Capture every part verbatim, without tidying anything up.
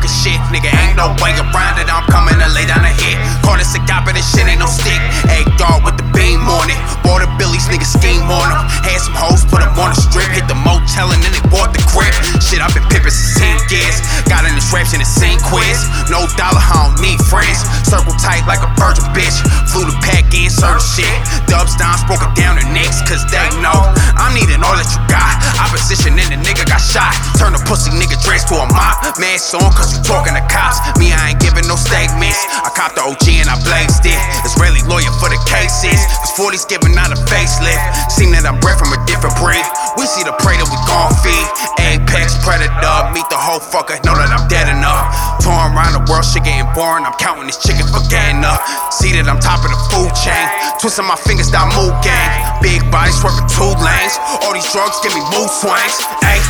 this shit. Nigga, ain't no way around it. I'm coming to lay down a hit. Call this a guy, but this shit ain't no stick. Egg dog with the beam on it. Bought the Billies, nigga scheme on them. Had some hoes, put them on the strip. Hit the motel and then they bought the grip. Shit, I've been pimpin' since ten years. Got in this raps in the same quiz. No dollar, I don't need friends. Circle tight like a virgin bitch. Flew the pack in, certain shit. Dubs down, spoke it down to Knicks, cause they know I'm needing all that you got. Opposition and the nigga got shot. Turn the pussy nigga dress to a mop. Mask on cause you talking to cops. Me, I ain't giving no statements. I copped the O G and I blazed it. Israeli lawyer for the cases. Cause forty's giving out a facelift. Seem that I'm bred from a different breed. We see the prey that we gon' feed. Apex predator, meet the whole fucker. Know that I'm dead enough. Touring around the world, shit getting boring. I'm counting this chicken for getting up. See that I'm top of the food chain. Twisting my fingers down mood gang. Big body swerving two lanes. All these drugs give me mood swings. Ayy.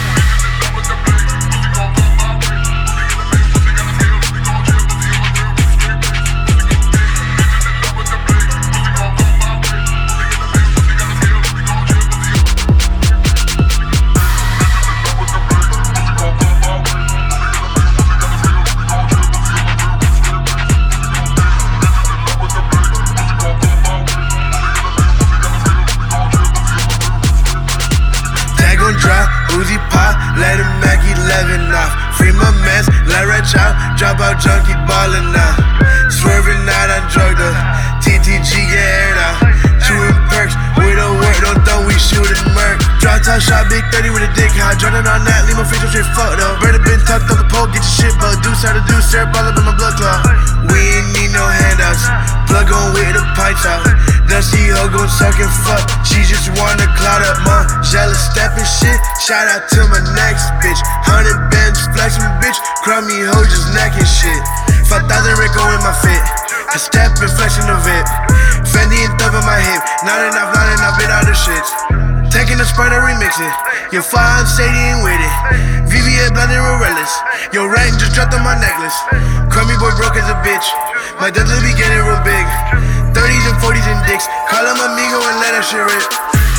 Drop, Uzi pop, let him Mac eleven off. Free my mess, let Rich out, drop out junkie ballin' now. Swerving out on drugged up, T T G get aired out. Chewing perks, we don't work, don't throw, we shootin' murk. Drop top shot, big thirty with a dick high. Jordan on that, leave my face straight fucked up. Brother been tucked on the pole, get your shit bugged. Deuce out of deuce, syrup all up in my blood clot. We ain't need no handouts, plug on with the pipes out. Dusty hoe gon' suck and fuck, she just wanna cloud up my jealous steppin' shit. Shout out to my next bitch, hundred bands flexin' bitch, crummy hoe just neckin' shit. Five thousand Rico in my fit, I step and flexin' the VIP. Fendi and thumb in my hip, not enough, not enough, bit out of shit. Taking the sprite and remix it, your five Sadie ain't with it. V V A blended with relics, your rank just dropped on my necklace. Crummy boy broke as a bitch, my deadly be getting real big. Thirties and forties and dicks, call him amigo and let that shit rip.